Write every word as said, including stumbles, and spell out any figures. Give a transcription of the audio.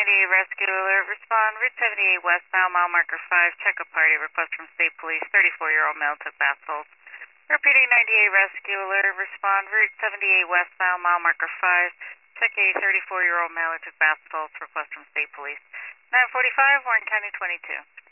ninety-eight Rescue Alert, respond, Route seventy-eight westbound, mile marker five, check-up party, request from State Police, thirty-four-year-old male took bath salts. Repeating ninety-eight Rescue Alert, respond, Route seventy-eight westbound, mile marker five, check a thirty-four-year-old male who took bath salts, request from State Police. nine forty-five, Warren County twenty-two.